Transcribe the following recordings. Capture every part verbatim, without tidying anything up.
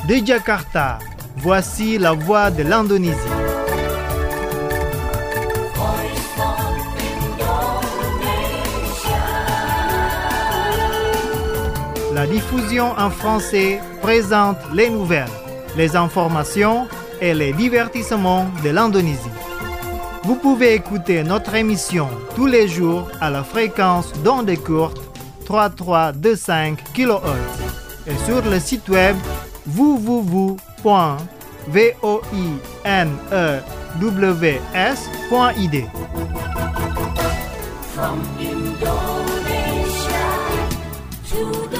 De Jakarta, voici la voix de l'Indonésie. La diffusion en français présente les nouvelles, les informations et les divertissements de l'Indonésie. Vous pouvez écouter notre émission tous les jours à la fréquence d'ondes courtes trente-trois virgule vingt-cinq kilohertz et sur le site web w w w point voinews point i d. From Indonesia to the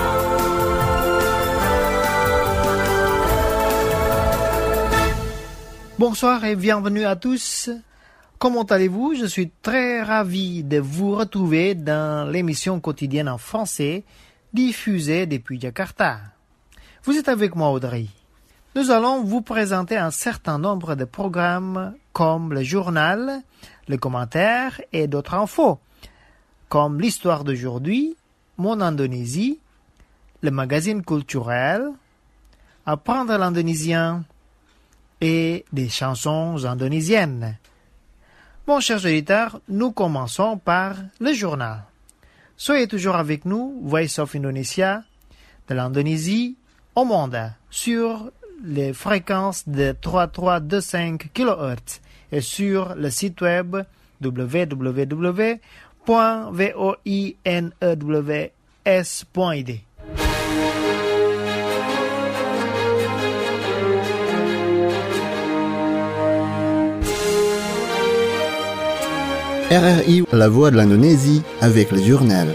Bonsoir et bienvenue à tous. Comment allez-vous? Je suis très ravi de vous retrouver dans l'émission quotidienne en français diffusée depuis Jakarta. Vous êtes avec moi, Audrey. Nous allons vous présenter un certain nombre de programmes comme le journal, le commentaire et d'autres infos, comme l'histoire d'aujourd'hui, mon Indonésie, le magazine culturel, apprendre l'indonésien et des chansons indonésiennes. Bon, chers auditeurs, nous commençons par le journal. Soyez toujours avec nous, Voice of Indonesia, de l'Indonésie au monde, sur les fréquences de trente-trois virgule vingt-cinq kilohertz et sur le site web w w w point voinews point i d. R R I, la voix de l'Indonésie, avec le journal.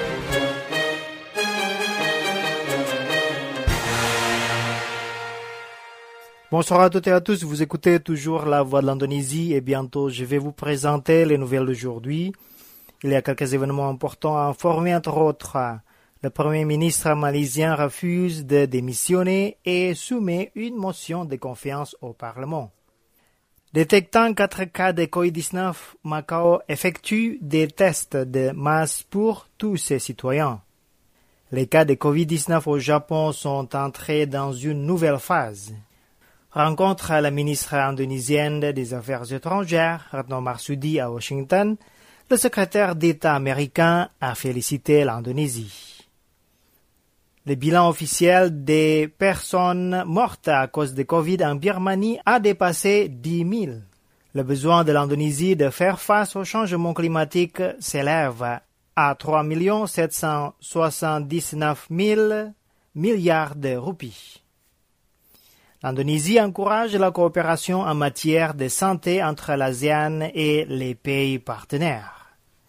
Bonsoir à toutes et à tous, vous écoutez toujours la voix de l'Indonésie et bientôt je vais vous présenter les nouvelles d'aujourd'hui. Il y a quelques événements importants à informer, entre autres. Le Premier ministre malaisien refuse de démissionner et soumet une motion de confiance au Parlement. Détectant quatre cas de covid dix-neuf, Macao effectue des tests de masse pour tous ses citoyens. Les cas de covid dix-neuf au Japon sont entrés dans une nouvelle phase. Rencontre à la ministre indonésienne des Affaires étrangères, Retno Marsudi, à Washington, le secrétaire d'État américain a félicité l'Indonésie. Le bilan officiel des personnes mortes à cause de Covid en Birmanie a dépassé dix mille. Le besoin de l'Indonésie de faire face au changement climatique s'élève à trois millions sept cent soixante-dix-neuf mille milliards de roupies. L'Indonésie encourage la coopération en matière de santé entre l'ASEAN et les pays partenaires.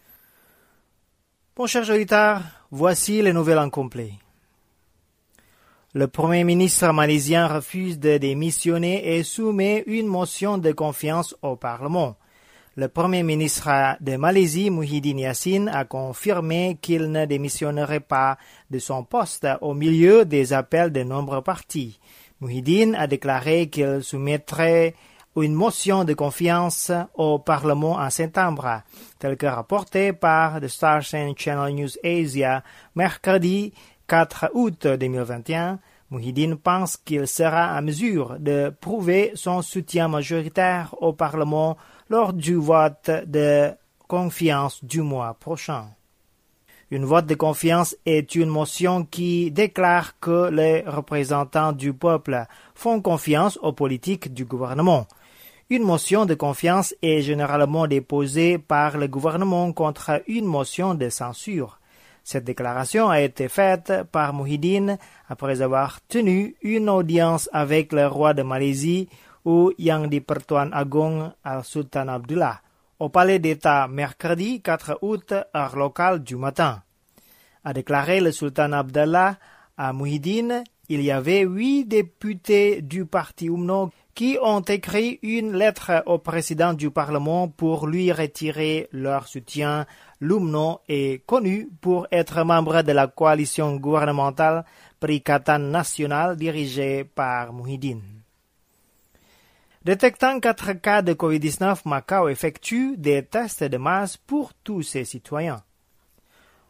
Bon, chers auditeurs, voici les nouvelles en complet. Le Premier ministre malaisien refuse de démissionner et soumet une motion de confiance au Parlement. Le Premier ministre de Malaisie, Muhyiddin Yassin, a confirmé qu'il ne démissionnerait pas de son poste au milieu des appels de nombreux partis. Muhyiddin a déclaré qu'il soumettrait une motion de confiance au Parlement en septembre, tel que rapporté par The Stars and Channel News Asia mercredi quatre août deux mille vingt et un. Muhyiddin pense qu'il sera en mesure de prouver son soutien majoritaire au Parlement lors du vote de confiance du mois prochain. Une vote de confiance est une motion qui déclare que les représentants du peuple font confiance aux politiques du gouvernement. Une motion de confiance est généralement déposée par le gouvernement contre une motion de censure. Cette déclaration a été faite par Muhyiddin après avoir tenu une audience avec le roi de Malaisie ou Yang di-Pertuan Agong Al-Sultan Abdullah au palais d'État mercredi quatre août, heure locale du matin. A déclaré le sultan Abdallah à Muhyiddin, il y avait huit députés du parti U M N O qui ont écrit une lettre au président du Parlement pour lui retirer leur soutien. L'U M N O est connu pour être membre de la coalition gouvernementale Perikatan Nasional dirigée par Muhyiddin. Détectant quatre cas de covid dix-neuf, Macao effectue des tests de masse pour tous ses citoyens.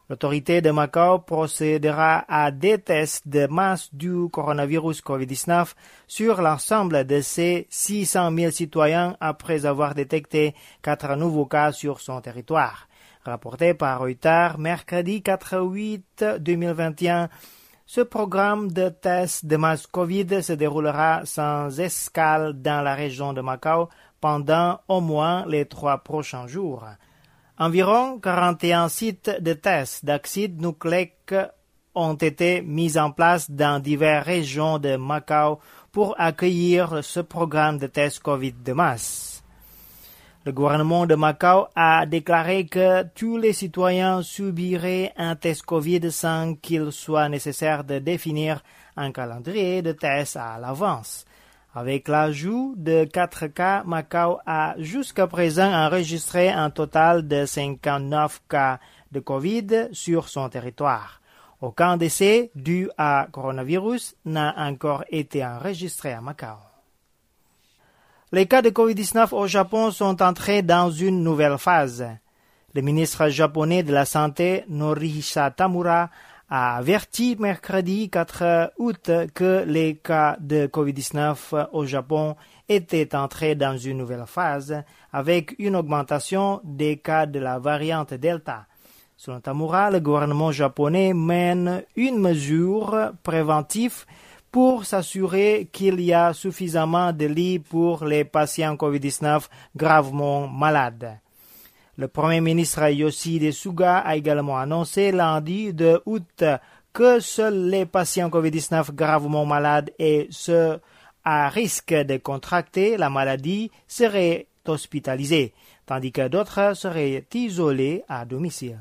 L'autorité de Macao procédera à des tests de masse du coronavirus covid dix-neuf sur l'ensemble de ses six cent mille citoyens après avoir détecté quatre nouveaux cas sur son territoire. Rapporté par Reuters mercredi quatre août deux mille vingt et un, ce programme de tests de masse Covid se déroulera sans escale dans la région de Macao pendant au moins les trois prochains jours. Environ quarante et un sites de tests d'acide nucléique ont été mis en place dans diverses régions de Macao pour accueillir ce programme de tests Covid de masse. Le gouvernement de Macao a déclaré que tous les citoyens subiraient un test Covid sans qu'il soit nécessaire de définir un calendrier de tests à l'avance. Avec l'ajout de quatre cas, Macao a jusqu'à présent enregistré un total de cinquante-neuf cas de Covid sur son territoire. Aucun décès dû à coronavirus n'a encore été enregistré à Macao. Les cas de covid dix-neuf au Japon sont entrés dans une nouvelle phase. Le ministre japonais de la Santé, Norihisa Tamura, a averti mercredi quatre août que les cas de covid dix-neuf au Japon étaient entrés dans une nouvelle phase avec une augmentation des cas de la variante Delta. Selon Tamura, le gouvernement japonais mène une mesure préventive pour s'assurer qu'il y a suffisamment de lits pour les patients covid dix-neuf gravement malades. Le Premier ministre Yoshihide Suga a également annoncé lundi deux août que seuls les patients covid dix-neuf gravement malades et ceux à risque de contracter la maladie seraient hospitalisés, tandis que d'autres seraient isolés à domicile.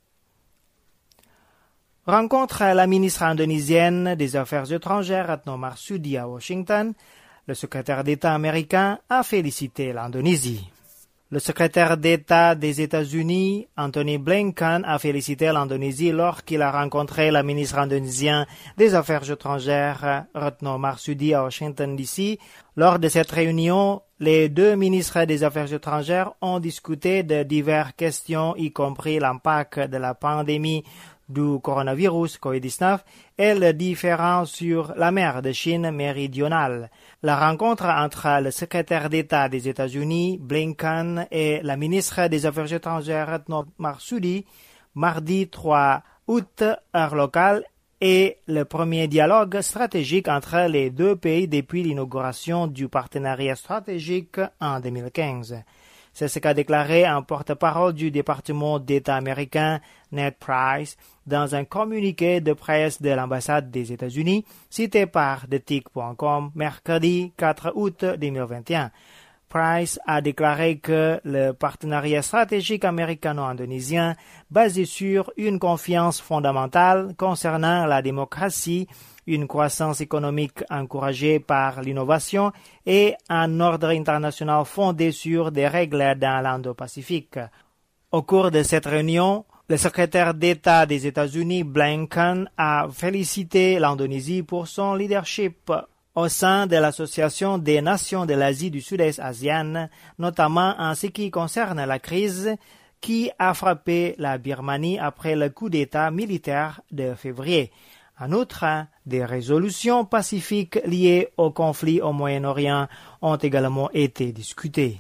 Rencontre la ministre indonésienne des Affaires étrangères Retno Marsudi à Washington. Le secrétaire d'État américain a félicité l'Indonésie. Le secrétaire d'État des États-Unis, Antony Blinken, a félicité l'Indonésie lorsqu'il a rencontré la ministre indonésienne des Affaires étrangères, Retno Marsudi, à Washington, D C. Lors de cette réunion, les deux ministres des Affaires étrangères ont discuté de diverses questions, y compris l'impact de la pandémie du coronavirus covid dix-neuf et le différend sur la mer de Chine méridionale. La rencontre entre le secrétaire d'État des États-Unis, Blinken, et la ministre des Affaires étrangères, Retno Marsudi, mardi trois août, heure locale, est le premier dialogue stratégique entre les deux pays depuis l'inauguration du partenariat stratégique en deux mille quinze. C'est ce qu'a déclaré un porte-parole du département d'État américain, Ned Price, dans un communiqué de presse de l'ambassade des États-Unis, cité par The Tick point com mercredi quatre août deux mille vingt et un. Price a déclaré que le partenariat stratégique américano-indonésien, basé sur une confiance fondamentale concernant la démocratie, une croissance économique encouragée par l'innovation et un ordre international fondé sur des règles dans l'Indo-Pacifique. Au cours de cette réunion, le secrétaire d'État des États-Unis, Blinken, a félicité l'Indonésie pour son leadership au sein de l'Association des Nations de l'Asie du Sud-Est ASEAN, notamment en ce qui concerne la crise qui a frappé la Birmanie après le coup d'État militaire de février. En outre, des résolutions pacifiques liées au conflit au Moyen-Orient ont également été discutées.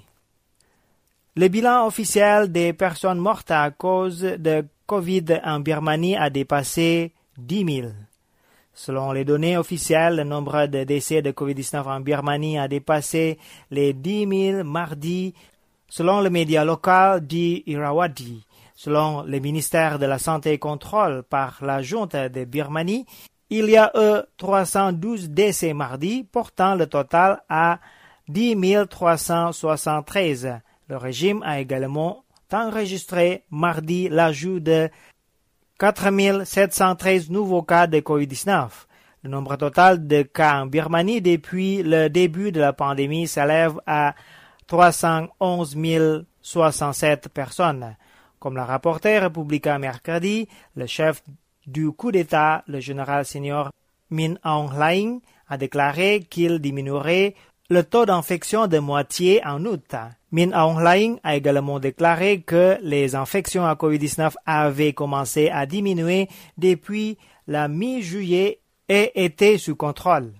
Le bilan officiel des personnes mortes à cause de Covid en Birmanie a dépassé dix mille. Selon les données officielles, le nombre de décès de covid dix-neuf en Birmanie a dépassé les dix mille mardi, selon le média local dit Irrawaddy. Selon le ministère de la Santé et Contrôle par la junte de Birmanie, il y a eu trois cent douze décès mardi, portant le total à dix mille trois cent soixante-treize. Le régime a également enregistré mardi l'ajout de quatre mille sept cent treize nouveaux cas de covid dix-neuf. Le nombre total de cas en Birmanie depuis le début de la pandémie s'élève à trois cent onze mille soixante-sept personnes. Comme l'a rapporté Republica mercredi, le chef du coup d'État, le général senior Min Aung Hlaing, a déclaré qu'il diminuerait le taux d'infection de moitié en août. Min Aung Hlaing a également déclaré que les infections à covid dix-neuf avaient commencé à diminuer depuis la mi-juillet et étaient sous contrôle.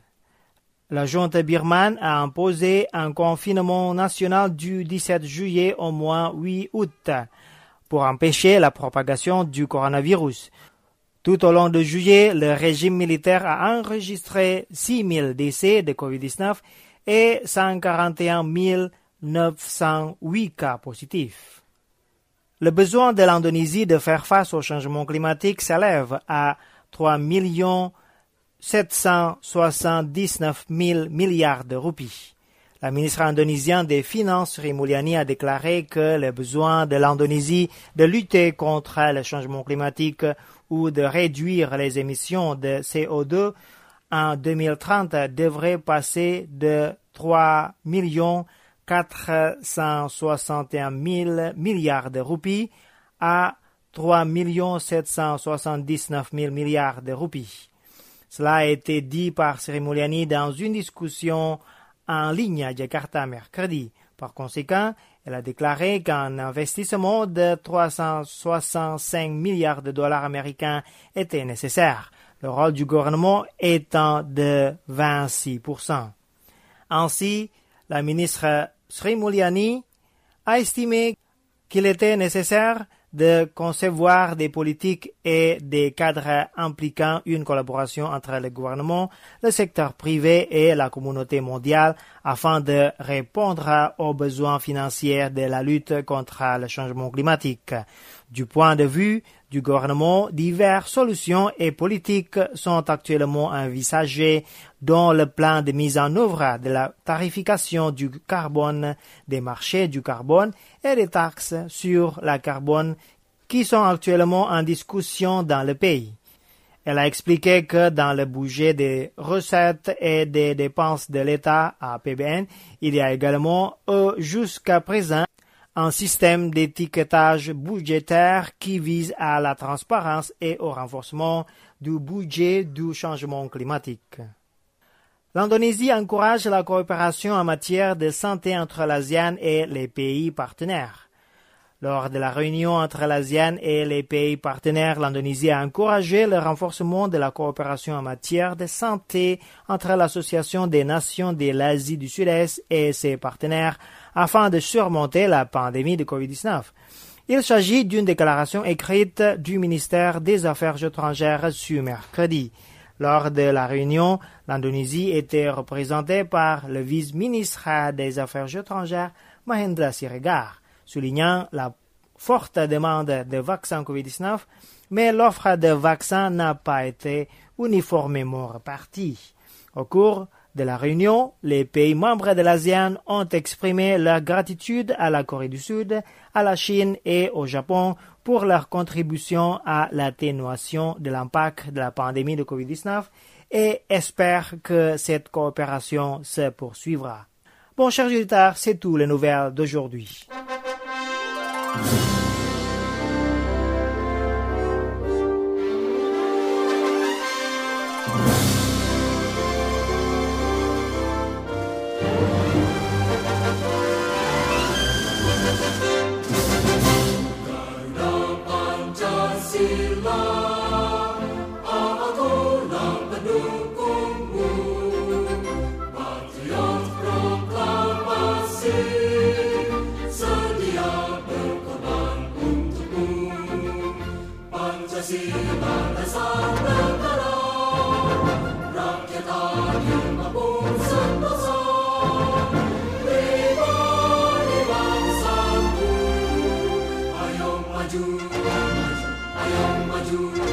La junte birmane a imposé un confinement national du dix-sept juillet au moins huit août pour empêcher la propagation du coronavirus. Tout au long de juillet, le régime militaire a enregistré six mille décès de covid dix-neuf et cent quarante et un mille neuf cent huit cas positifs. Le besoin de l'Indonésie de faire face au changement climatique s'élève à trois millions sept cent soixante-dix-neuf mille milliards de roupies. La ministre indonésienne des Finances, Sri Mulyani, a déclaré que le besoin de l'Indonésie de lutter contre le changement climatique ou de réduire les émissions de C O deux en deux mille trente devrait passer de trois millions quatre cent soixante et un mille milliards de roupies à trois millions sept cent soixante-dix-neuf mille milliards de roupies. Cela a été dit par Sri Mulyani dans une discussion en ligne à Jakarta mercredi. Par conséquent, elle a déclaré qu'un investissement de trois cent soixante-cinq milliards de dollars américains était nécessaire, le rôle du gouvernement étant de vingt-six pour cent. Ainsi, la ministre Sri Mulyani a estimé qu'il était nécessaire de concevoir des politiques et des cadres impliquant une collaboration entre le gouvernement, le secteur privé et la communauté mondiale afin de répondre aux besoins financiers de la lutte contre le changement climatique. Du point de vue du gouvernement, diverses solutions et politiques sont actuellement envisagées dans le plan de mise en œuvre de la tarification du carbone, des marchés du carbone et des taxes sur la carbone qui sont actuellement en discussion dans le pays. Elle a expliqué que dans le budget des recettes et des dépenses de l'État à P B N, il y a également, euh, jusqu'à présent, un système d'étiquetage budgétaire qui vise à la transparence et au renforcement du budget du changement climatique. L'Indonésie encourage la coopération en matière de santé entre l'ASEAN et les pays partenaires. Lors de la réunion entre l'ASEAN et les pays partenaires, l'Indonésie a encouragé le renforcement de la coopération en matière de santé entre l'Association des Nations de l'Asie du Sud-Est et ses partenaires afin de surmonter la pandémie de covid dix-neuf. Il s'agit d'une déclaration écrite du ministère des Affaires étrangères ce mercredi. Lors de la réunion, l'Indonésie était représentée par le vice-ministre des Affaires étrangères, Mahendra Siregar, soulignant la forte demande de vaccins covid dix-neuf, mais l'offre de vaccins n'a pas été uniformément répartie. Au cours de la réunion, les pays membres de l'ASEAN ont exprimé leur gratitude à la Corée du Sud, à la Chine et au Japon pour leur contribution à l'atténuation de l'impact de la pandémie de covid dix-neuf et espèrent que cette coopération se poursuivra. Bon, chers auditeurs, c'est tout les nouvelles d'aujourd'hui. Maju, maju, maju, maju.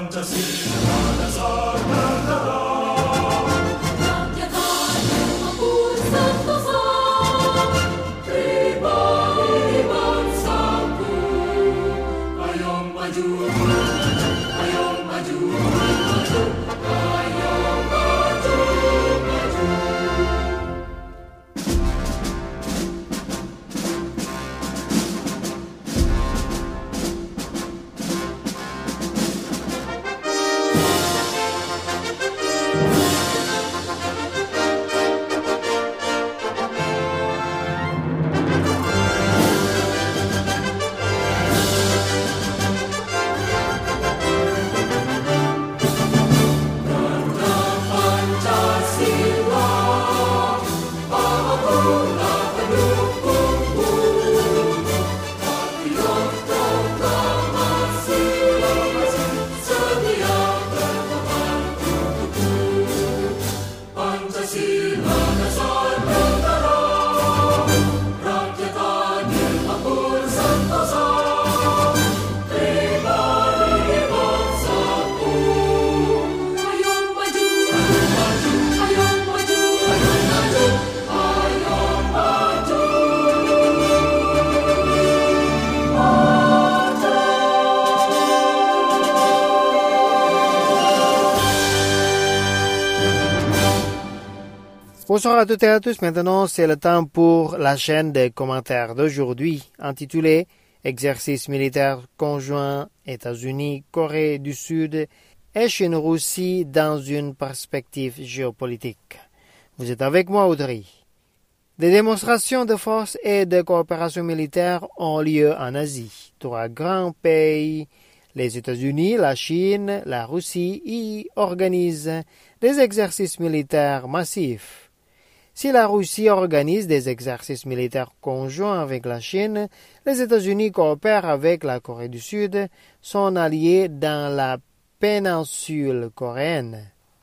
Bonsoir à toutes et à tous. Maintenant, c'est le temps pour la chaîne de commentaires d'aujourd'hui, intitulée Exercice militaire conjoint États-Unis, Corée du Sud et Chine-Russie dans une perspective géopolitique. Vous êtes avec moi, Audrey. Des démonstrations de force et de coopération militaire ont lieu en Asie. Trois grands pays, les États-Unis, la Chine, la Russie, y organisent des exercices militaires massifs. Si la Russie organise des exercices militaires conjoints avec la Chine, les États-Unis coopèrent avec la Corée du Sud, son allié dans la péninsule coréenne.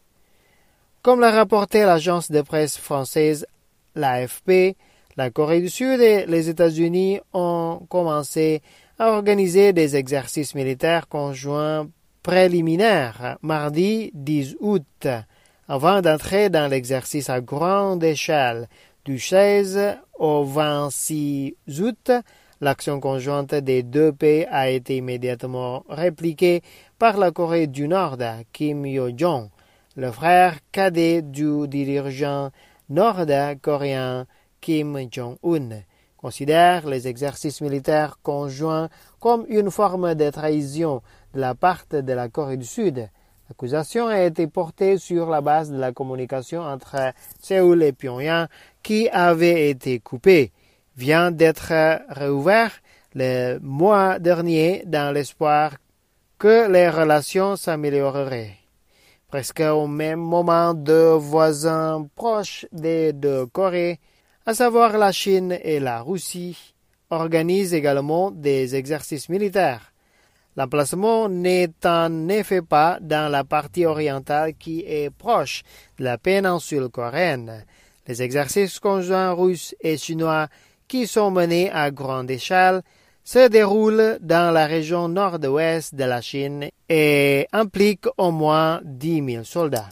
Comme l'a rapporté l'agence de presse française l'A F P, la Corée du Sud et les États-Unis ont commencé à organiser des exercices militaires conjoints préliminaires mardi dix août. Avant d'entrer dans l'exercice à grande échelle du seize au vingt-six août, l'action conjointe des deux pays a été immédiatement répliquée par la Corée du Nord, Kim Yo-jong, le frère cadet du dirigeant nord-coréen Kim Jong-un, considère les exercices militaires conjoints comme une forme de trahison de la part de la Corée du Sud. L'accusation a été portée sur la base de la communication entre Séoul et Pyongyang qui avait été coupée, vient d'être réouvert le mois dernier dans l'espoir que les relations s'amélioreraient. Presque au même moment, deux voisins proches des deux Corées, à savoir la Chine et la Russie, organisent également des exercices militaires. L'emplacement n'est en effet pas dans la partie orientale qui est proche de la péninsule coréenne. Les exercices conjoints russes et chinois qui sont menés à grande échelle se déroulent dans la région nord-ouest de la Chine et impliquent au moins dix mille soldats.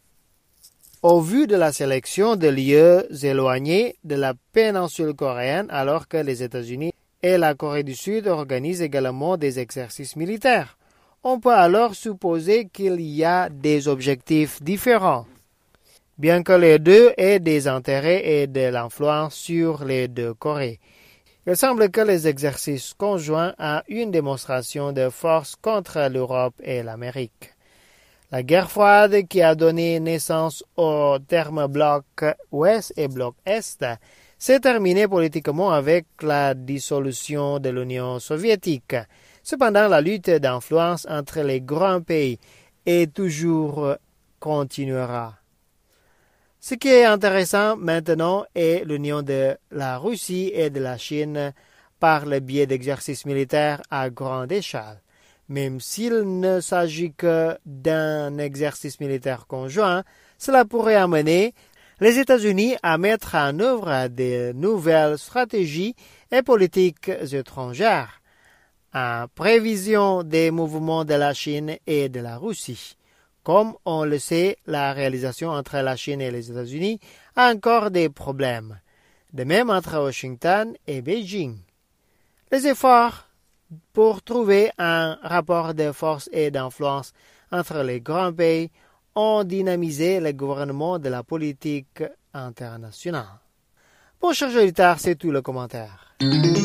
Au vu de la sélection de lieux éloignés de la péninsule coréenne, alors que les États-Unis et la Corée du Sud organisent également des exercices militaires, on peut alors supposer qu'il y a des objectifs différents. Bien que les deux aient des intérêts et de l'influence sur les deux Corées, il semble que les exercices conjoints ont une démonstration de force contre l'Europe et l'Amérique. La guerre froide qui a donné naissance au terme bloc Ouest et bloc Est s'est terminée politiquement avec la dissolution de l'Union soviétique. Cependant, la lutte d'influence entre les grands pays est toujours continuera. Ce qui est intéressant maintenant est l'union de la Russie et de la Chine par le biais d'exercices militaires à grande échelle. Même s'il ne s'agit que d'un exercice militaire conjoint, cela pourrait amener les États-Unis à mettre en œuvre de nouvelles stratégies et politiques étrangères. en prévision des mouvements de la Chine et de la Russie. Comme on le sait, la réalisation entre la Chine et les États-Unis a encore des problèmes, de même entre Washington et Beijing. Les efforts pour trouver un rapport de force et d'influence entre les grands pays ont dynamisé le gouvernement de la politique internationale. Bon, chers auditeurs, c'est tout le commentaire.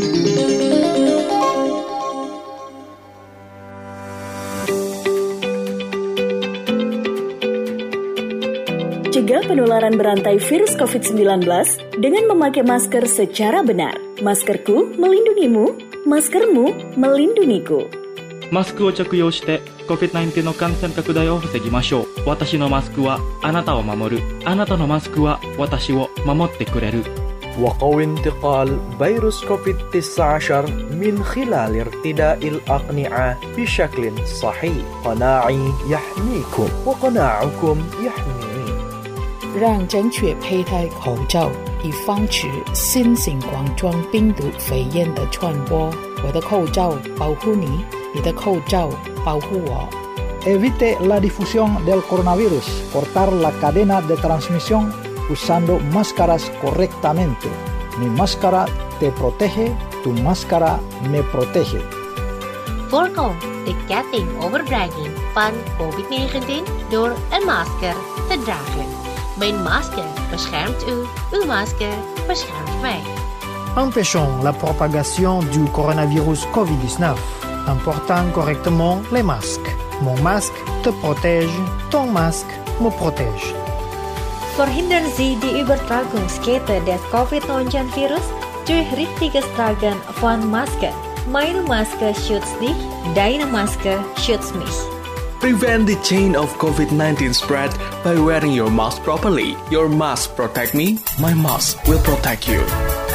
Cegah penularan berantai virus covid sembilan belas dengan memakai masker secara benar. Maskerku melindungimu, maskermu melindungiku. マスクを着用して コビッドナインティーン の感染拡大を防ぎましょう。私のマスクはあなたを守る。あなたのマスクは私を守ってくれる。 وقوي انتقال فيروس كوفيد تسعة عشر من خلال ارتداء الأقنعة بشكل صحيح. قناعي يحميكم وقناعكم يحميني. 让正确佩戴口罩，以防止新型冠状病毒肺炎的传播。我的口罩保护你，你的口罩保护我。 Evite la difusión del coronavirus. Cortar la cadena de transmisión usando máscaras correctamente. Mi máscara te protege, tu máscara me protege. Voorkom de ketting overdraging van covid negentien door een masker te dragen. Mijn masker beschermt u, uw masker beschermt mij. Empêchons la propagation du coronavirus covid dix-neuf en portant correctement les masques. Mon masque te protège, ton masque me protège. Verhindern Sie die Übertragungskette des covid neunzehn Virus durch richtiges Tragen von Maske. Meine Maske schützt dich, deine Maske schützt mich. Prevent the chain of covid nineteen spread by wearing your mask properly. Your mask protect me, my mask will protect you.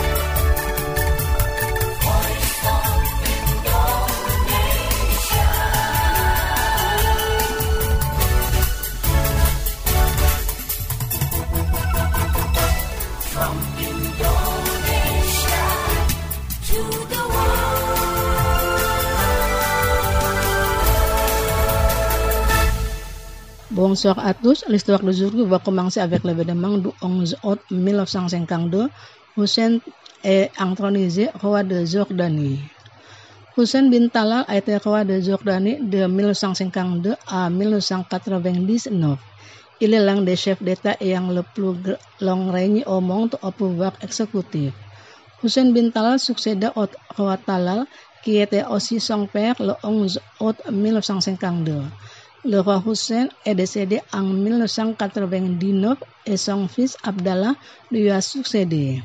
Bonsoir à tous, l'histoire d'aujourd'hui va commencer avec l'événement du onze août mille neuf cent cinquante-deux. Hussein est intronisé roi de Jordanie. Hussein bin Talal a été roi de Jordanie de mille neuf cent cinquante-deux à mille neuf cent quatre-vingt-dix-neuf. Il est l'un des chefs d'État ayant le plus long règne au monde au pouvoir exécutif. Hussein bin Talal succéda au roi Talal, qui était aussi son père, le onze août mille neuf cent cinquante-deux. Le roi Hussein est décédé en mille neuf cent quatre-vingt-dix-neuf et son fils Abdallah lui a succédé.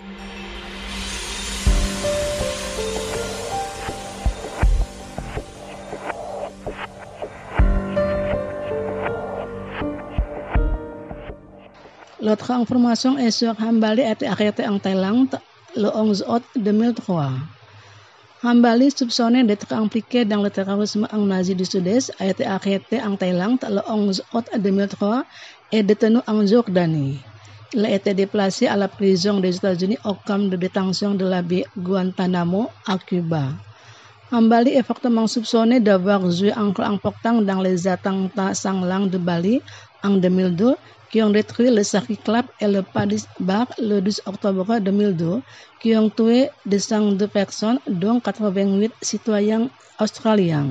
L'autre information est sur Hambali a été arrêté en Thaïlande le onze août deux mille trois. Hambali, soupçonné d'être impliqué dans le terrorisme en Asie du Sud-Est, a été arrêté en Thaïlande le onze août deux mille trois et détenu en Jordanie. Il a été déplacé à la prison des États-Unis au camp de détention de la baie Guantanamo à Cuba. Hambali est fortement soupçonné d'avoir joué un rôle important dans les attentats sanglants de Bali en deux mille deux qui ont détruit le Saki Club et le Paddy's Bar le douze octobre deux mille deux, qui ont tué deux cent deux personnes, dont quatre-vingt-huit citoyens australiens.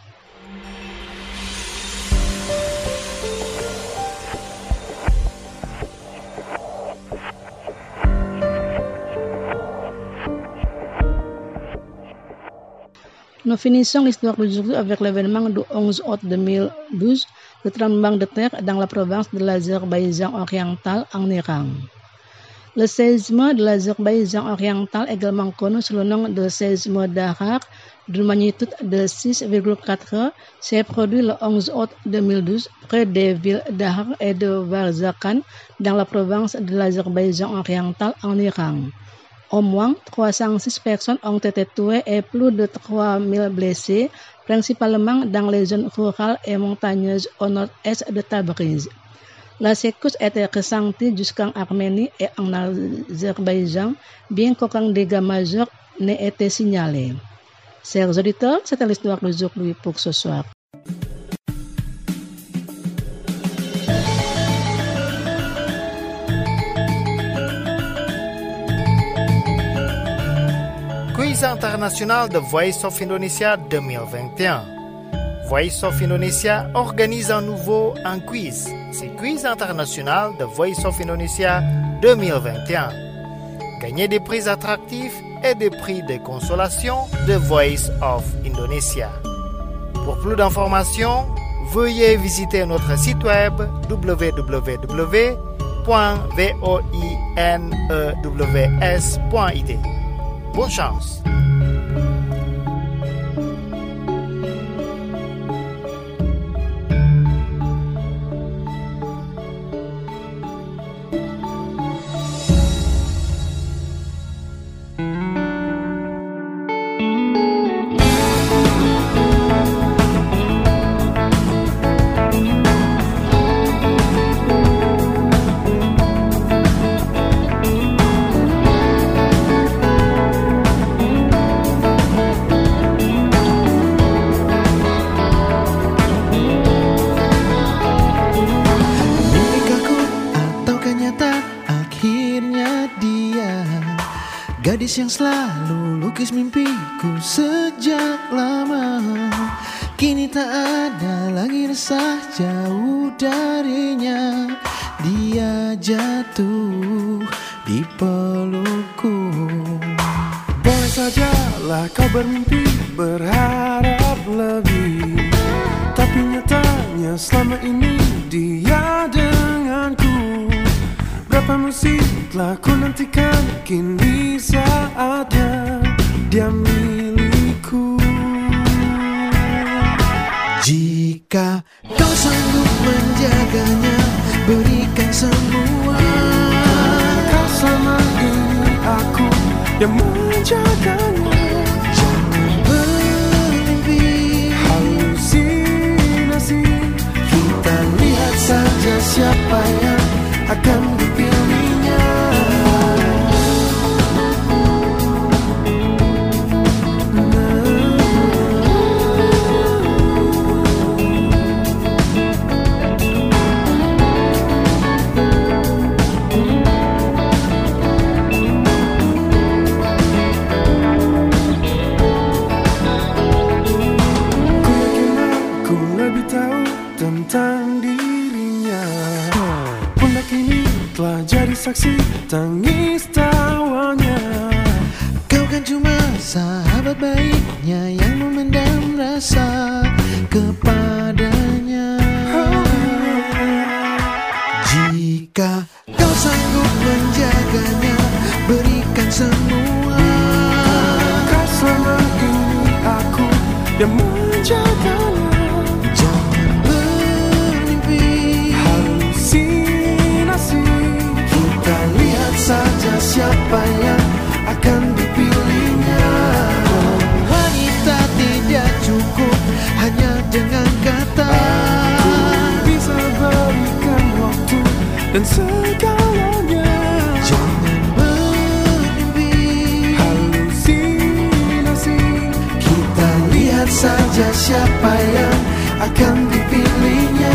Nous finissons l'histoire d'aujourd'hui avec l'événement du onze août deux mille douze, le tremblement de terre dans la province de l'Azerbaïdjan oriental en Iran. Le séisme de l'Azerbaïdjan oriental, également connu sous le nom de séisme d'Arar, d'une magnitude de six virgule quatre, s'est produit le onze août deux mille douze près des villes d'Arar et de Varzakan dans la province de l'Azerbaïdjan oriental en Iran. Au moins trois cent six personnes ont été tuées et plus de trois mille blessés, principalement dans les zones rurales et montagneuses au nord-est de Tabriz. La secousse était ressentie jusqu'en Arménie et en Azerbaïdjan, bien qu'aucun dégât majeur n'ait été signalé. Chers auditeurs, c'était l'histoire d'aujourd'hui pour ce soir. Quiz international de Voice of Indonesia deux mille vingt et un. Voice of Indonesia organise à nouveau un quiz. C'est Quiz international de Voice of Indonesia deux mille vingt et un. Gagnez des prix attractifs et des prix de consolation de Voice of Indonesia. Pour plus d'informations, veuillez visiter notre site web w w w point voinews point i d. Bonne chance! Gadis yang selalu lukis mimpiku sejak lama, kini tak ada lagi resah jauh darinya. Dia jatuh di pelukku. Boleh sajalah kau bermimpi, berharap lebih, tapi nyatanya selama ini dia denganku. Berapa musim telah ku nantikan, kini saatnya dia milikku. Jika kau sanggup menjaganya, berikan semua. Kau selama ini aku yang menjaganya. Jangan bermimpi halusinasi, kita lihat saja siapa yang akan dipilihnya. Ku yakin aku lebih tahu tentang dirinya. Pundak ini telah jadi saksi tangis tawanya. Kau kan cuma sahabat baiknya yang memendam rasa kepadanya. Jika kau sanggup menjaganya, berikan semua. Kau selama ini aku yang menjaganya. Jangan bermimpi halusinasi, kita lihat saja siapa yang akan dipilihnya. Wanita tidak cukup hanya dengan kata, aku bisa berikan waktu dan segalanya. Jangan bermimpi halusinasi, kita lihat saja siapa yang akan dipilihnya.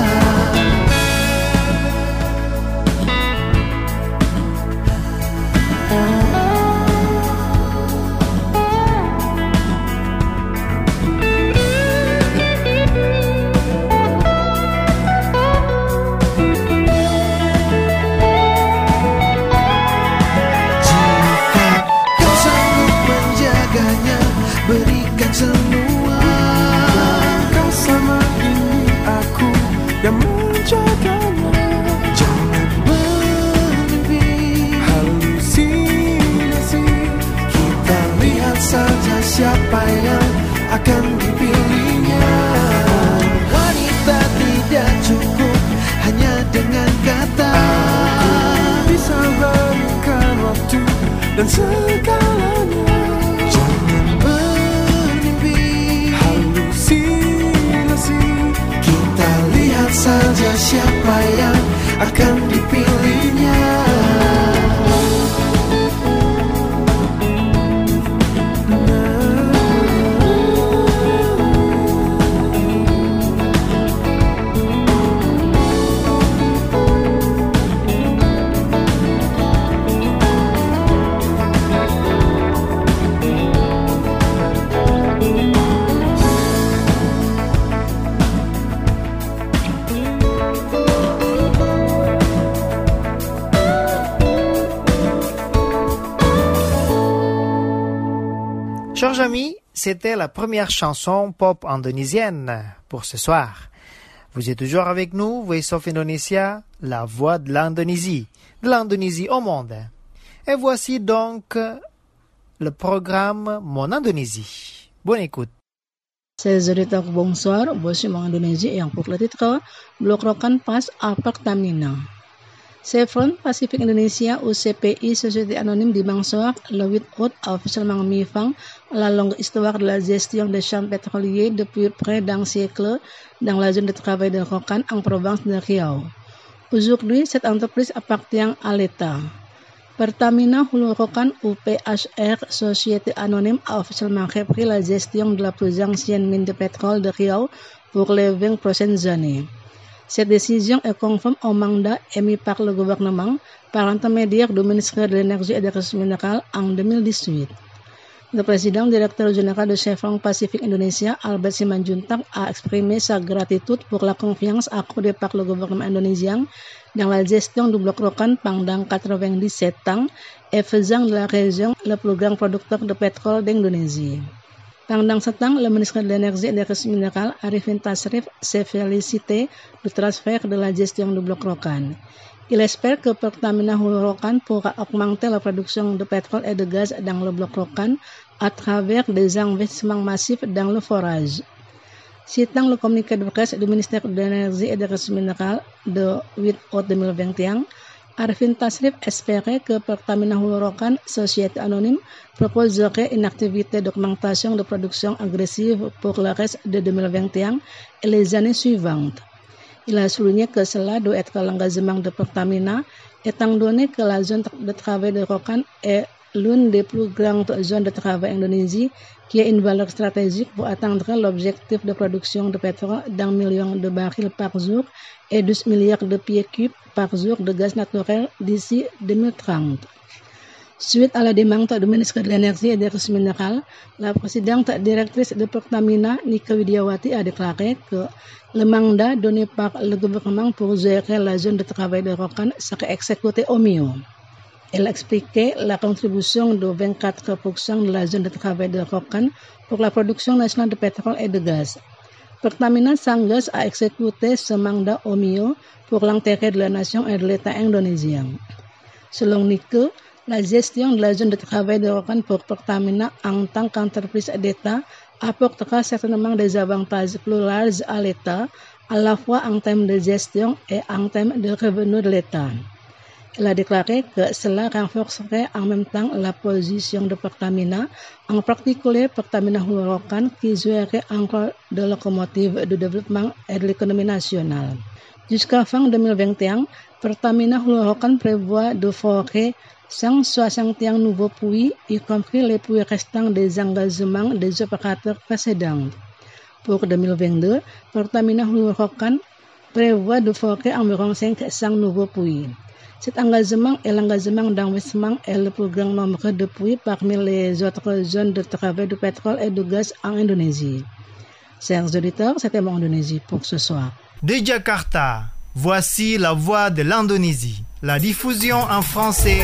Berikan semua. Kau sama ini aku yang menjaganya. Jangan bermimpi halusinasi, kita lihat saja siapa yang akan dipilihnya. Wanita tidak cukup hanya dengan kata, aku bisa berikan waktu dan segalanya. Kita lihat saja siapa yang akan dipilihnya. Nah. c'était la première chanson pop indonésienne pour ce soir. Vous êtes toujours avec nous, Voice of Indonesia, la voix de l'Indonésie, de l'Indonésie au monde. Et voici donc le programme Mon Indonésie. Bonne écoute. Saya Zurita Bonsoir, Voice of Indonesia yang pour le titre Blok Rokan Pas a Pertamina. Chevron Pacific Indonesia ou C P I Société Anonyme du Bangsoir, le huit août a officiellement mis fin à la longue histoire de la gestion des champs pétroliers depuis près d'un siècle dans la zone de travail de Rokan en province de Riau. Aujourd'hui, cette entreprise appartient à l'État. Pertamina Hulu Rokan ou P H R Société Anonyme a officiellement repris la gestion de la plus ancienne mine de pétrole de Riau pour les vingt prochaines années. Cette décision est conforme au mandat émis par le gouvernement par l'intermédiaire du ministère de l'Énergie et des Ressources minérales en deux mille dix-huit. Le président directeur général de Chevron Pacific Indonesia, Albert Simanjuntak, a exprimé sa gratitude pour la confiance accordée par le gouvernement indonésien dans la gestion du bloc Rokan pendant quatre-vingt-dix-sept ans et faisant de la région le plus grand producteur de pétrole d'Indonésie. Pendant ce temps, le ministre de l'Énergie et des Ressources minérales, Arifin Tasrif, s'est félicité du transfert de la gestion du bloc Rokan. Il espère que Pertamina Hulu Rokan pourra augmenter la production de pétrole et de gaz dans le bloc Rokan à travers des investissements massifs dans le forage. Citant le communiqué de presse du ministère de l'Énergie et des Ressources minérales de huit août deux mille vingt et un, Arifin Tasrif espérait que Pertamina Hulu Rokan, société anonyme, proposerait une activité d'augmentation de production agressive pour le reste de deux mille vingt et un et les années suivantes. Il a souligné que cela doit être l'engagement de Pertamina, étant donné que la zone de travail de Rokan est l'une des plus grandes zones de travail en Indonésie, qui a une valeur stratégique pour atteindre l'objectif de production de pétrole d'un million de barils par jour et douze milliards de pieds cubes par jour de gaz naturel d'ici deux mille trente. Suite à la demande du ministre de l'Énergie et des Ressources minérales, la présidente directrice de Pertamina, Nika Widiawati, a déclaré que le mandat donné par le gouvernement pour gérer la zone de travail de Rokan serait exécuté au mieux. Elle a expliqué la contribution de vingt-quatre pour cent de la zone de travail de Rokan pour la production nationale de pétrole et de gaz. Pertamina s'engage à exécuter ce mandat au mieux pour l'intérêt de la nation et de l'État indonésien. Selon Nika, la gestion de la zone de travail de Rokan pour Pertamina en tant qu'entreprise d'État apportera certainement des avantages plus larges à l'État, à la fois en termes de gestion et en termes de revenus de l'État. Elle a déclaré que cela renforcerait en même temps la position de Pertamina, en particulier Pertamina Hulu Rokan, qui jouerait encore de locomotive du développement et de l'économie nationale. Jusqu'à fin deux mille vingt et un, Pertamina Hulu Rokan prévoit de forer cent soixante et un nouveaux puits, y compris les puits restants des engagements des opérateurs précédents. Pour deux mille vingt-deux, Pertamina Hulu Rokan prévoit de forer environ cinq cents nouveaux puits. Cet engagement est l'engagement d'investissement et le plus grand nombre de puits parmi les autres zones de travail de pétrole et de gaz en Indonésie. Chers auditeurs, c'était mon Indonésie pour ce soir. De Jakarta, voici la voix de l'Indonésie. La diffusion en français.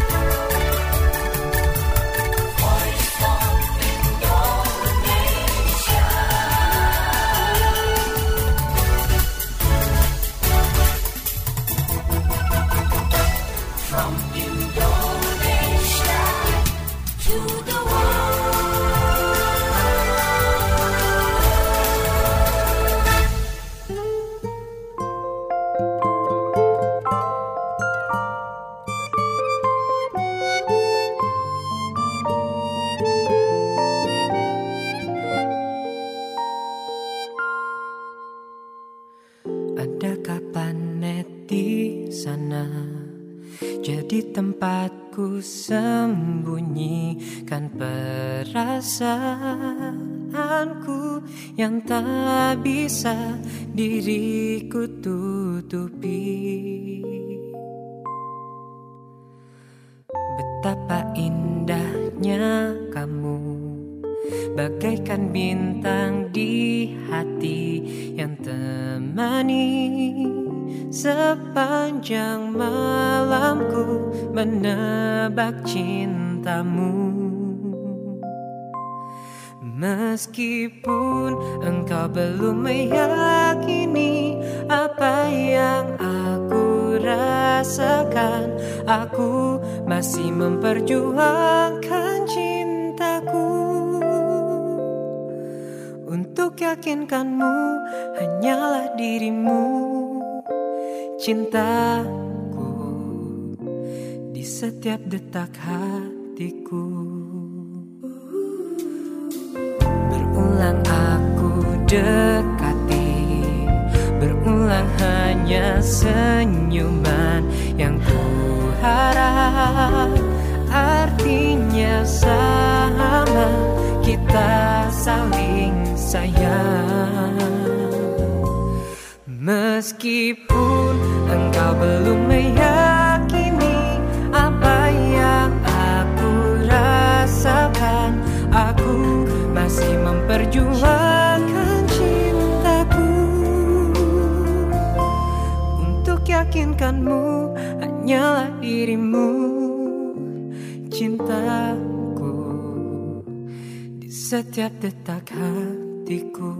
Tempatku sembunyikan perasaanku yang tak bisa diriku tutupi. Betapa indahnya kamu, bagaikan bintang di hati yang temani sepanjang malamku menebak cintamu. Meskipun engkau belum meyakini apa yang aku rasakan, aku masih memperjuangkan cintaku. Untuk yakinkanmu hanyalah dirimu, cintaku di setiap detak hatiku. Berulang aku dekati, berulang hanya senyuman yang ku harap artinya sama, kita saling sayang. Meskipun engkau belum meyakini apa yang aku rasakan, aku masih memperjuangkan cintaku. Untuk yakinkanmu hanyalah dirimu, cintaku di setiap detak hatiku.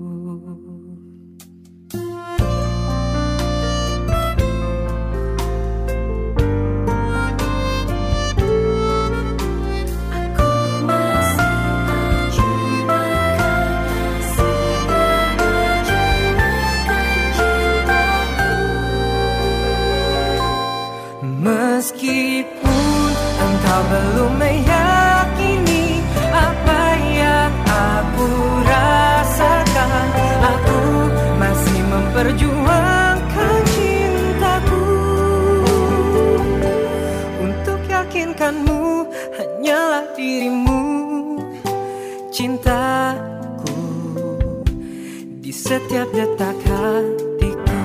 Meskipun engkau belum meyakini apa yang aku rasakan, aku masih memperjuangkan cintaku. Untuk yakinkanmu hanyalah dirimu, cintaku di setiap detak hatiku.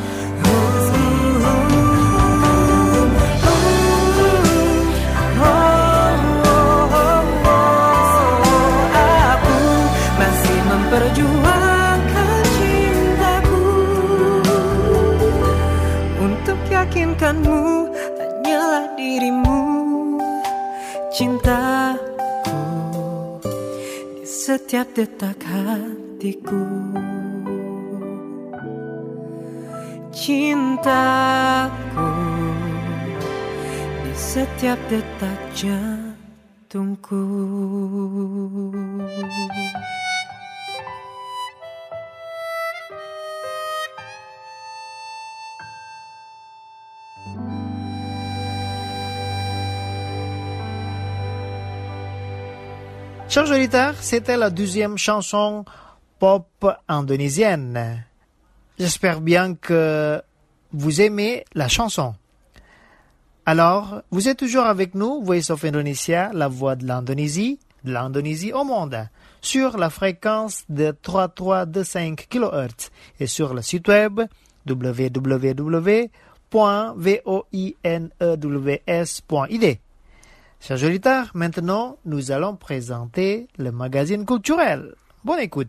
Perjuangkan cintaku. Untuk yakinkanmu hanyalah dirimu, cintaku di setiap detak hatiku. Cintaku di setiap detak jantungku. Chers auditeurs, c'était la deuxième chanson pop indonésienne. J'espère bien que vous aimez la chanson. Alors, vous êtes toujours avec nous, Voice of Indonesia, la voix de l'Indonésie, de l'Indonésie au monde, sur la fréquence de trois mille trois cent vingt-cinq kilohertz et sur le site web w w w point voinews point i d. Chers auditeurs, maintenant, nous allons présenter le magazine culturel. Bonne écoute.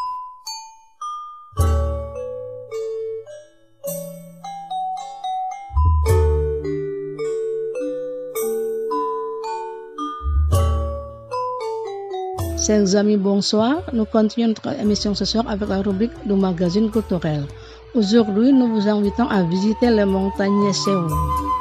Chers amis, bonsoir. Nous continuons notre émission ce soir avec la rubrique du magazine culturel. Aujourd'hui, nous vous invitons à visiter les montagnes Sewu.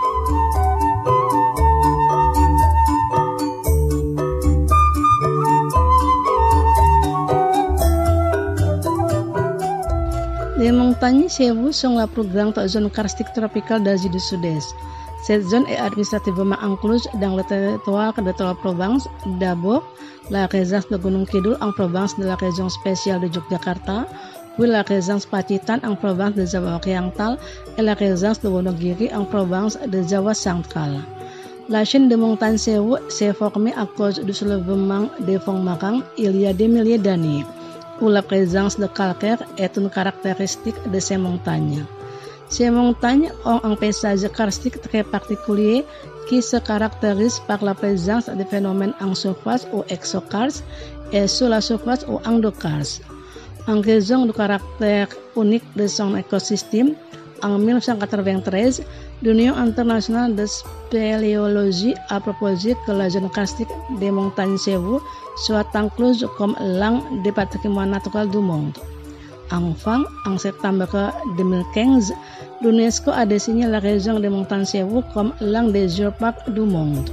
Les montagnes Sewu sont la plus grande zone karstique tropicale d'Asie du Sud-Est. Cette zone est administrativement incluse dans le territoire de trois provinces. D'abord, la régience de Gunung Kidul en province de la région spéciale de Yogyakarta, puis la régience Pacitan en province de Jawa Oriental et la régience de Wonogiri en province de Jawa Central. La chaîne de montagnes Sewu s'est formée à cause du soulèvement des fonds marins il y a des milliers d'années, où la présence de calcaire est une caractéristique de ces montagnes. Ces montagnes ont un paysage karstique très particulier qui se caractérise par la présence de phénomènes en surface ou exokarst et sur la surface ou endokarst. En raison du caractère unique de son écosystème, en mille neuf cent quatre-vingt-treize, l'Union internationale de spéléologie a proposé que la zone karstique des montagnes Sewu soit incluse comme langue des patrimoines naturels du monde. Enfin, en septembre deux mille quinze, l'UNESCO a désigné la région des montagnes Sewu comme l'un des géoparcs du monde.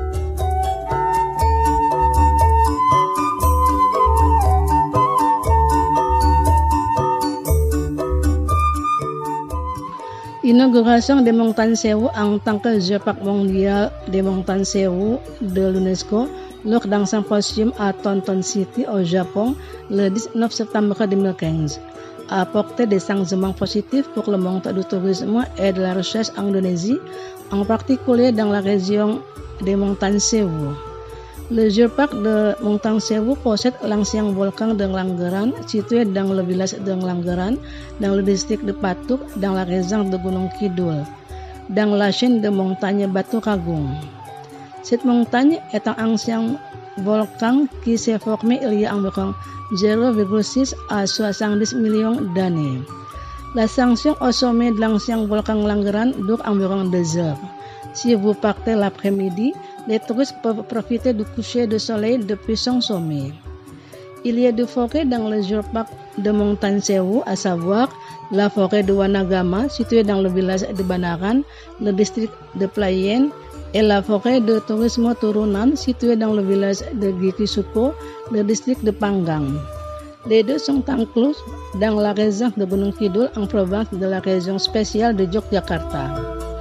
Inauguration des montagnes Sewu en tant que géoparc mondial des montagnes Sewu de l'UNESCO lors d'un symposium à Tonton City au Japon le dix-neuf septembre deux mille quinze a apporté des changements positifs pour le monde du tourisme et de la recherche en Indonésie, en particulier dans la région des montagnes Sewu. Le géoparc de montagnes Sewu possède l'ancien volcan de Langgeran situé dans le village de Langgeran, dans le district de Patuk, dans la région de Gunung Kidul, dans la chaîne de montagnes Batu Kagung. Cette montagne est un ancien volcan qui s'est formé il y a environ zéro virgule six à soixante-dix millions d'années. L'ascension au sommet de l'ancien volcan Langgeran dure environ deux heures. Si vous partez l'après-midi, les touristes peuvent profiter du coucher de soleil depuis son sommet. Il y a deux forêts dans le géoparc de montagnes Sewu, à savoir la forêt de Wanagama, située dans le village de Banaran, le district de Playen, et la forêt de tourisme Turunan, située dans le village de Gikisuko, le district de Panggang. Les deux sont inclus dans la région de Gunung Kidul en province de la région spéciale de Yogyakarta.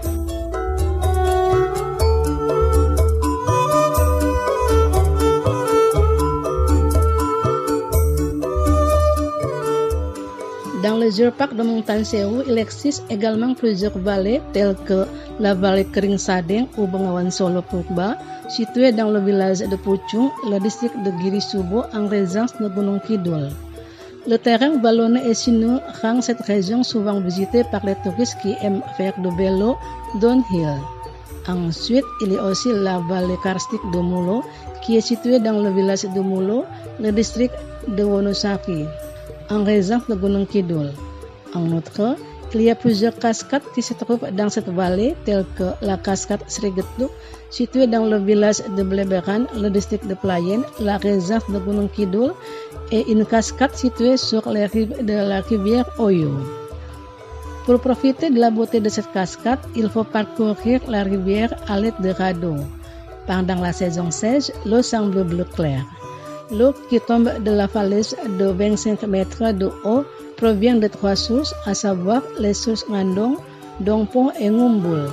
Dans le géoparc de montagnes Sewu, il existe également plusieurs vallées telles que la vallée Kering Sadeng ou Bengawan Solo Purba, située dans le village de Puchung, le district de Giri Subo en résidence de Gunung Kidul. Le terrain vallonné et sinueux rend cette région souvent visitée par les touristes qui aiment faire du vélo downhill. Ensuite, il y a aussi la vallée karstique de Mulo qui est située dans le village de Mulo, le district de Wonosaki, en région de Gunung Kidul. En outre, il y a plusieurs cascades qui se trouvent dans cette vallée, telles que la cascade Srigetuk, située dans le village de Bleberan, le district de Playen, la région de Gunung Kidul, et une cascade située sur les rives de la rivière Oyo. Pour profiter de la beauté de cette cascade, il faut parcourir la rivière à l'aide de radeaux. Pendant la saison sèche, l'eau semble bleu clair. L'eau qui tombe de la falaise de vingt-cinq mètres de haut provient de trois sources, à savoir les sources Ngandong, Dongpo et Ngumbul.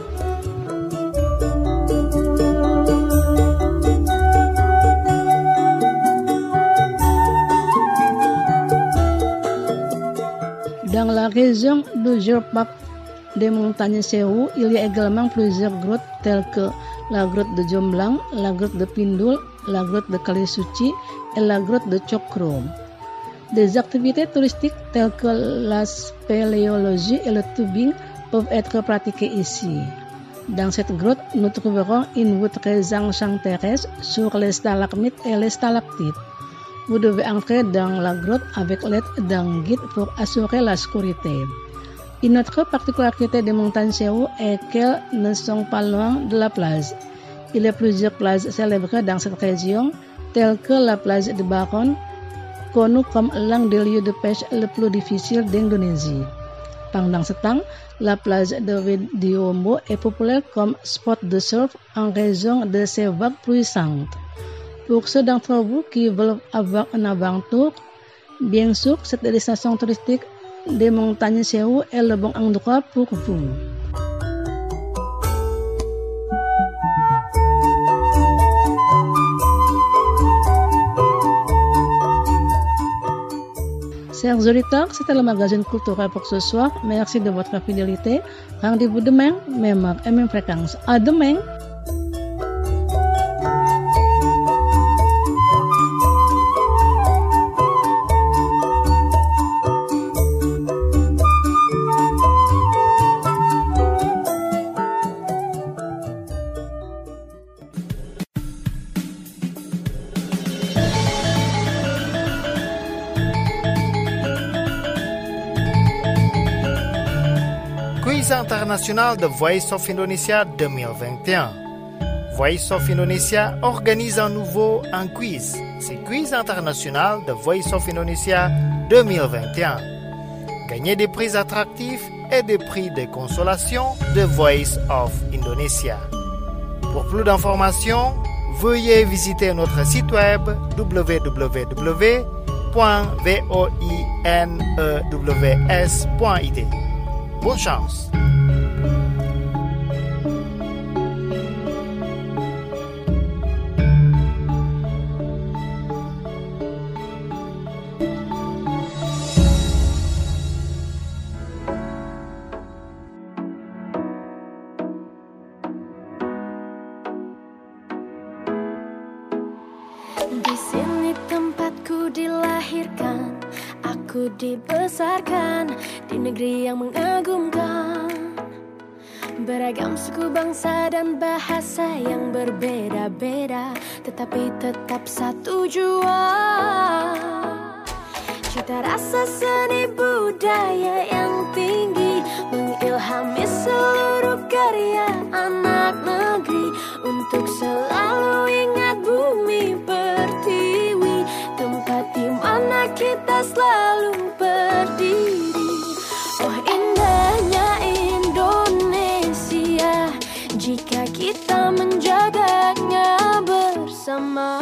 Dans la région du géoparc des montagnes Sewu, il y a également plusieurs grottes telles que la grotte de Jomblang, la grotte de Pindul, la grotte de Kalisuci et la grotte de Chokro. Des activités touristiques telles que la spéléologie et le tubing peuvent être pratiquées ici. Dans cette grotte, nous trouverons une vue très enchanteresse sur les stalagmites et les stalactites. Vous devez entrer dans la grotte avec l'aide d'un guide pour assurer la sécurité. Une autre particularité des montagnes Sewu est qu'elles ne sont pas loin de la plage. Il y a plusieurs plages célèbres dans cette région, telles que la plage de Baron, connue comme l'un des lieux de pêche le plus difficile d'Indonésie. Pendant ce temps, la plage de Widiombo est populaire comme spot de surf en raison de ses vagues puissantes. Pour ceux d'entre vous qui veulent avoir un aventure, bien sûr, cette destination touristique des montagnes Sewu est le bon endroit pour vous. Chers auditeurs, c'était le magazine culturel pour ce soir. Merci de votre fidélité. Rendez-vous demain, même heure et même fréquence. À demain! quiz international de Voice of Indonesia deux mille vingt et un. Voice of Indonesia organise à nouveau un quiz. C'est Quiz international de Voice of Indonesia deux mille vingt et un. Gagnez des prix attractifs et des prix de consolation de Voice of Indonesia. Pour plus d'informations, veuillez visiter notre site web w w w point voinews point i d. Bonne chance! Dibesarkan di negeri yang mengagumkan, beragam suku bangsa dan bahasa yang berbeda-beda, tetapi tetap satu jua. Cita rasa seni budaya yang tinggi mengilhami seluruh karya anak negeri untuk selalu ingat bumi pertiwi, tempat di mana kita selalu berdiri. Oh indahnya Indonesia jika kita menjaganya bersama.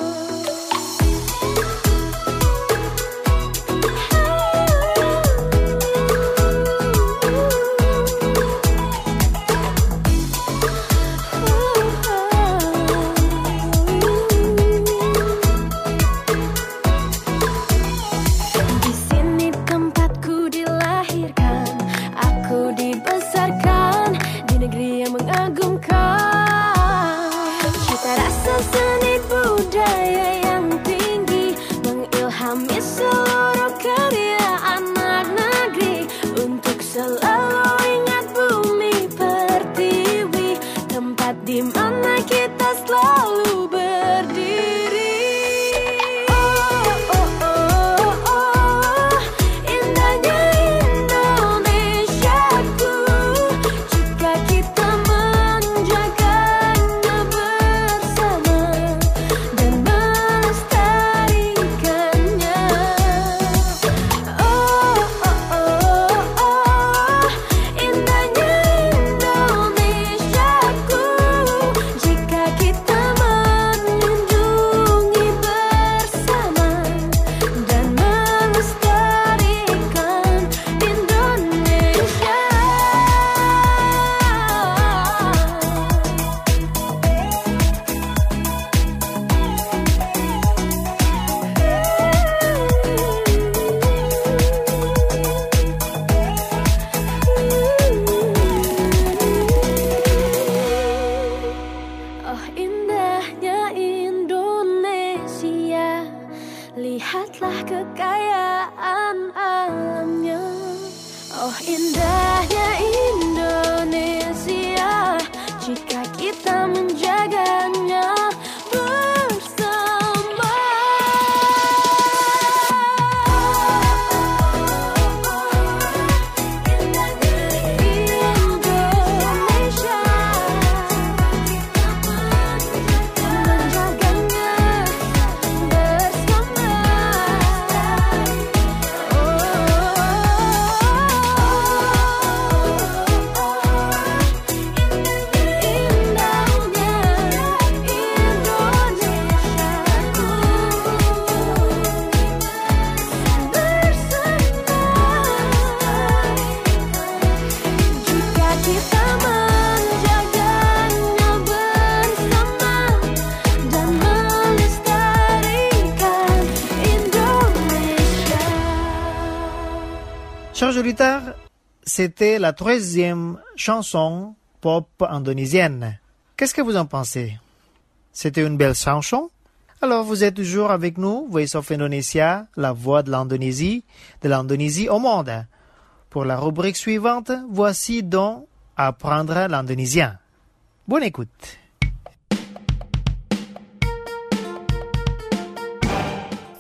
Chers auditeurs, c'était la troisième chanson pop indonésienne. Qu'est-ce que vous en pensez? C'était une belle chanson? Alors vous êtes toujours avec nous, Voice of Indonesia, la voix de l'Indonésie, de l'Indonésie au monde. Pour la rubrique suivante, voici donc apprendre l'indonésien. Bonne écoute.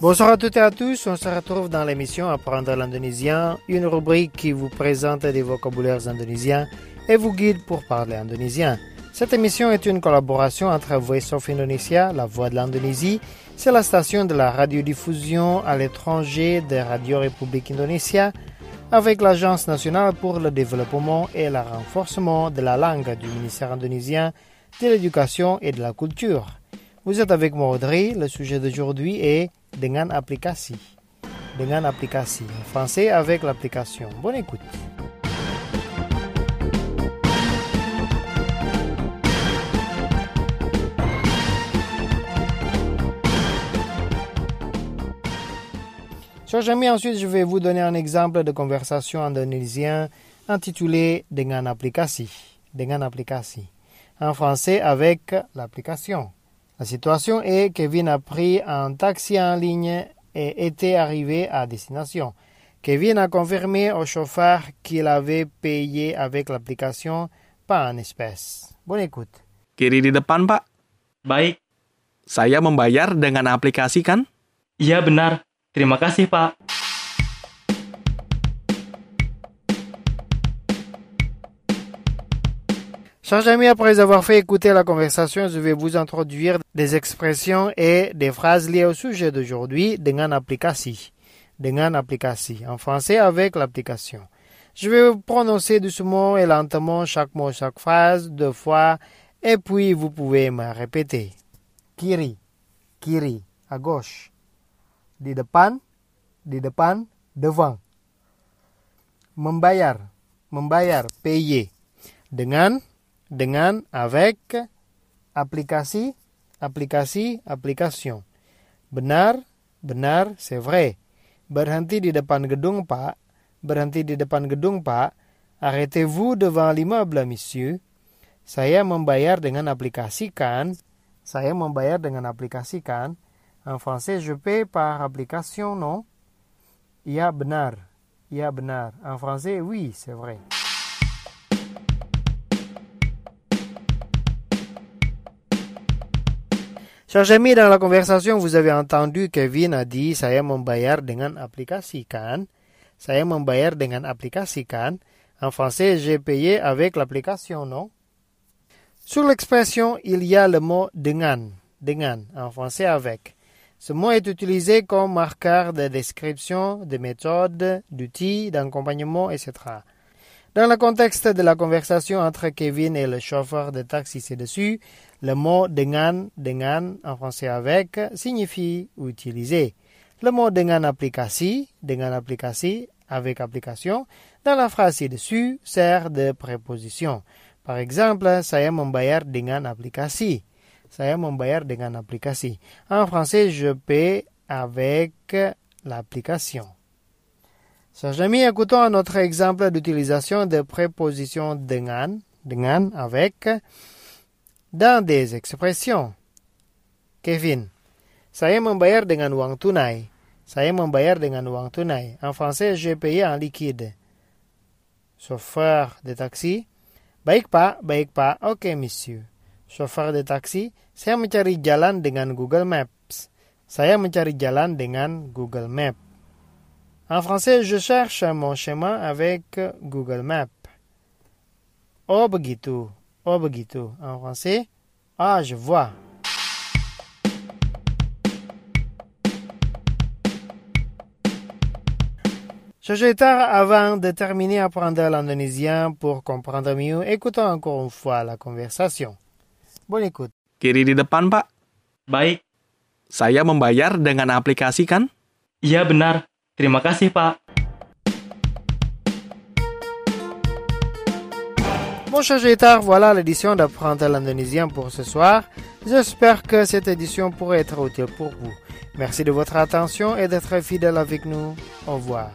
Bonsoir à toutes et à tous, on se retrouve dans l'émission Apprendre l'indonésien, une rubrique qui vous présente des vocabulaires indonésiens et vous guide pour parler indonésien. Cette émission est une collaboration entre Voice of Indonesia, la voix de l'Indonésie, c'est la station de la radiodiffusion à l'étranger de Radio République Indonésia, avec l'Agence nationale pour le développement et le renforcement de la langue du ministère indonésien de l'éducation et de la culture. Vous êtes avec moi Audrey, le sujet d'aujourd'hui est dengan aplikasi. Dengan aplikasi, en français avec l'application. Bonne écoute. Chers amis, ensuite je vais vous donner un exemple de conversation indonésienne intitulé dengan aplikasi. Dengan aplikasi. En français avec l'application. La situation est que Kevin a pris un taxi en ligne et était arrivé à destination. Kevin a confirmé au chauffeur qu'il avait payé avec l'application, pas en espèces. Bonne écoute. Kiri di depan, Pak. Baik. Saya membayar dengan aplikasi kan? Iya benar. Terima kasih, Pak. Chers amis, après avoir fait écouter la conversation, je vais vous introduire des expressions et des phrases liées au sujet d'aujourd'hui dengan aplikasi. Dengan aplikasi. En français, avec l'application. Je vais prononcer doucement et lentement chaque mot, chaque phrase, deux fois, et puis vous pouvez me répéter. Kiri, kiri, à gauche. Di depan, di depan, devant. Membayar, membayar, payer. Dengan, dengan, avec, aplikasi, aplikasi, application. Benar, benar, c'est vrai. Berhenti di depan gedung, Pak. Berhenti di depan gedung, Pak. Arrêtez-vous devant l'immeuble, monsieur. Saya membayar dengan aplikasi kan? Saya membayar dengan aplikasi kan? En français, je paie par application, non? Iya benar. Iya benar. En français, oui, c'est vrai. Chers amis, dans la conversation, vous avez entendu Kevin a dit saya membayar dengan aplikasi kan? Saya membayar dengan aplikasi kan? En français, j'ai payé avec l'application, non? Sur l'expression, il y a le mot dengan. Dengan, en français avec. Ce mot est utilisé comme marqueur de description, de méthode, d'outils, d'accompagnement, et cetera. Dans le contexte de la conversation entre Kevin et le chauffeur de taxi ci-dessus, le mot dengan, dengan, en français avec, signifie utiliser. Le mot dengan aplikasi, dengan aplikasi, avec application, dans la phrase ci-dessus, sert de préposition. Par exemple, saya membayar dengan aplikasi. Saya membayar dengan aplikasi. En français, je paie avec l'application. Chers amis, écoutons un autre exemple d'utilisation de préposition dengan, dengan, avec, dans des expressions. Kevin, saya membayar dengan uang tunai. Saya membayar dengan uang tunai. En français, j'ai payé en liquide. Chauffeur de taxi, baik Pak, baik Pak, ok monsieur. Chauffeur de taxi, saya mencari jalan dengan Google Maps. Saya mencari jalan dengan Google Maps. En français, je cherche mon chemin avec Google Maps. Oh begitu, oh begitu. En français, ah je vois. Chers auditeurs, avant de terminer à apprendre l'indonésien pour comprendre mieux, écoutons encore une fois la conversation. Bonne écoute. Kiri di depan, Pak. Baik. Saya membayar dengan aplikasi kan? Iya benar. Terima kasih, Pak. Bon, chers auditeurs, voilà l'édition d'apprendre l'indonésien pour ce soir. J'espère que cette édition pourrait être utile pour vous. Merci de votre attention et d'être fidèle avec nous. Au revoir.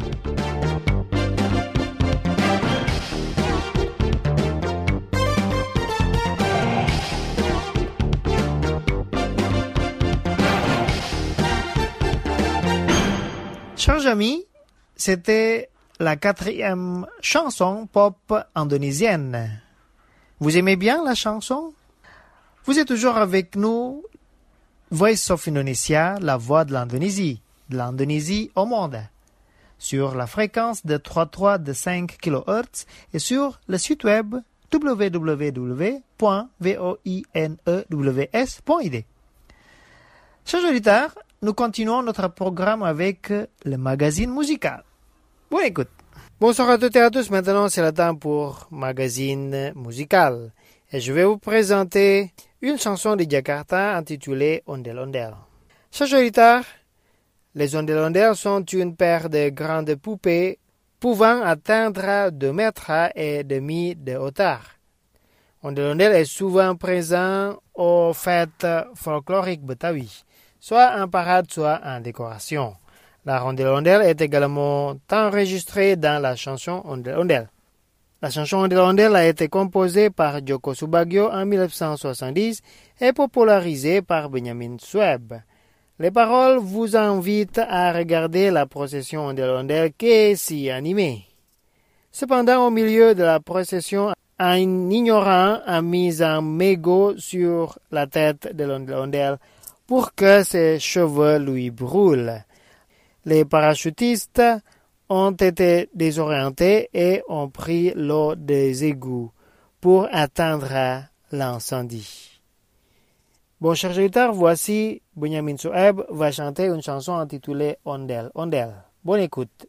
Chers amis, c'était la quatrième chanson pop indonésienne. Vous aimez bien la chanson? Vous êtes toujours avec nous. Voice of Indonesia, la voix de l'Indonésie, de l'Indonésie au monde, sur la fréquence de trente-trois virgule cinq kilohertz et sur le site web w w w point voinews point i d. Chers auditeurs, nous continuons notre programme avec le magazine musical. Bonne écoute. Bonsoir à toutes et à tous. Maintenant, c'est le temps pour magazine musical. Et je vais vous présenter une chanson de Jakarta intitulée Ondel Ondel. Chers auditeurs, les Ondel Ondel sont une paire de grandes poupées pouvant atteindre deux mètres et demi de hauteur. Ondel Ondel est souvent présent aux fêtes folkloriques Betawi, soit en parade, soit en décoration. La Ondel Ondel est également enregistrée dans la chanson Ondel Ondel. La chanson Ondel Ondel a été composée par Djoko Subagio en dix-neuf cent soixante-dix et popularisée par Benyamin Sueb. Les paroles vous invitent à regarder la procession Ondel Ondel qui est si animée. Cependant, au milieu de la procession, un ignorant a mis un mégot sur la tête de l'Ondel Ondel pour que ses cheveux lui brûlent. Les parachutistes ont été désorientés et ont pris l'eau des égouts pour atteindre l'incendie. Bon, chers auditeurs, voici Benyamin Sueb va chanter une chanson intitulée Ondel Ondel. Bonne écoute.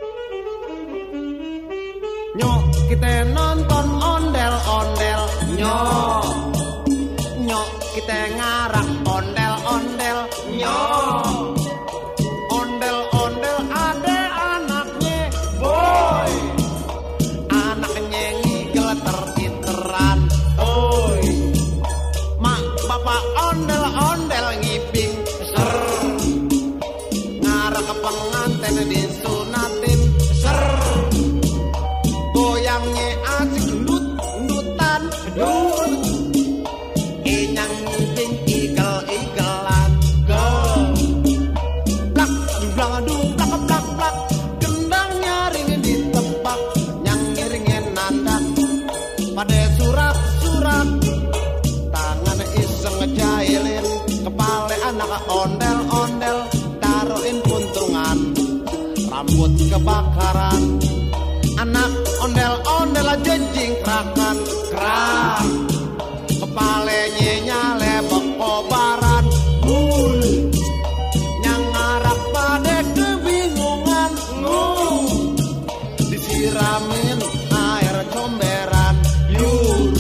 Nyok kita nonton Ondel Ondel, nyok nyok kita ngarak Ondel Ondel, nyok Ondel Ondel ada anaknya boy, anaknya ngigel tertiteran, oi mak bapak Ondel Ondel ngiping ser, ngarak pengantin disunatin ser, goyangnya asik ndut ndutan dul, inyang ngiping igel igelan go, blak blang dung blak blak blak, gendang nyaring ditebak, nyang ngiringin nandak, pada surak surak, tangan iseng ngejailin, kepala anak ondel ondel, taruhin puntungan, rambut kebakaran. Anak ondel-ondel aja jingkrakan kerak, kepalanya nyale bekobaran, bul, nyang ngarap pada kebingungan, ngul, disiramin air comberan, yur.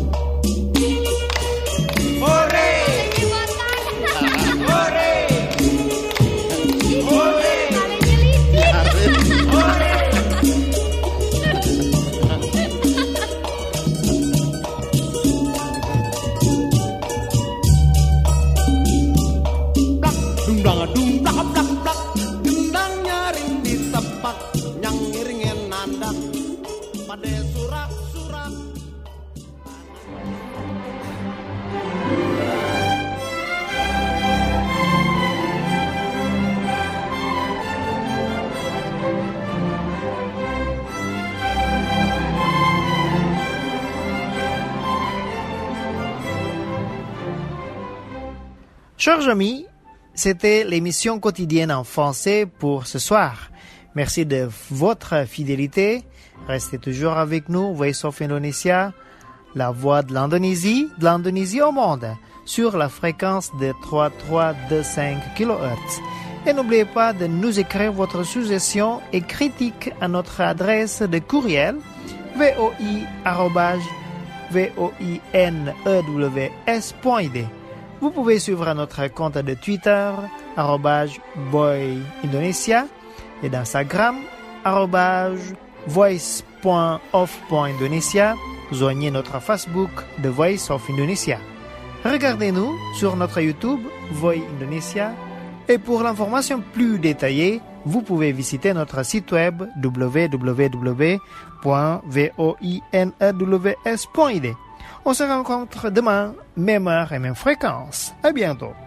Hore, hore, hore, hore. Dung blak blak blak, gendang nyaring ditepak, nyang ngiringin nandak, pada surak-surak. Chers amis, c'était l'émission quotidienne en français pour ce soir. Merci de votre fidélité. Restez toujours avec nous, Voice of Indonesia, la voix de l'Indonésie, de l'Indonésie au monde, sur la fréquence de trente-trois virgule cinq kilohertz. Et n'oubliez pas de nous écrire votre suggestion et critique à notre adresse de courriel voi arobase voinews point i d. Vous pouvez suivre notre compte de Twitter, arobase voiindonesia, et d'Instagram, arobase voice.of.indonesia. Joignez notre Facebook, The Voice of Indonesia. Regardez-nous sur notre YouTube, Voi Indonesia. Et pour l'information plus détaillée, vous pouvez visiter notre site web w w w point voinews point i d. On se rencontre demain, même heure et même fréquence. À bientôt.